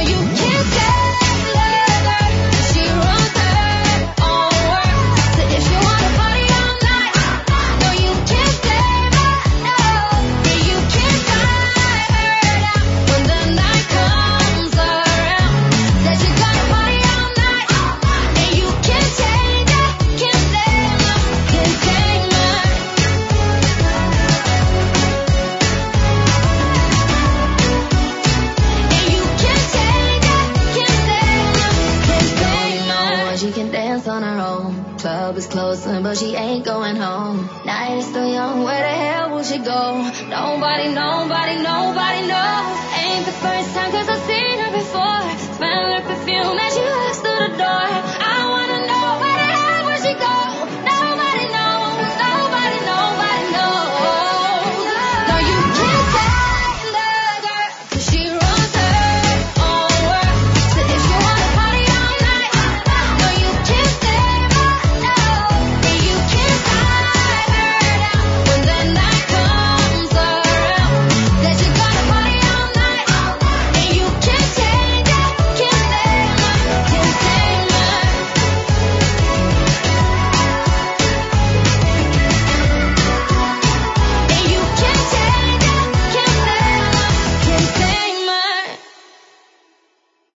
you can't tell her. She runs her own world. So if you wanna party all night, no, you can't save her, no. Yeah, you can't tie her down when the night comes around. Said you gotta party all night, and you can't change her, can't save her, can't tame her. And you can't change her, can't save her, can't tame her. She can dance on her own. Club is closing, but she ain't going home. Night is still young, where the hell will she go? Nobody knows. Ain't the first time, 'cause I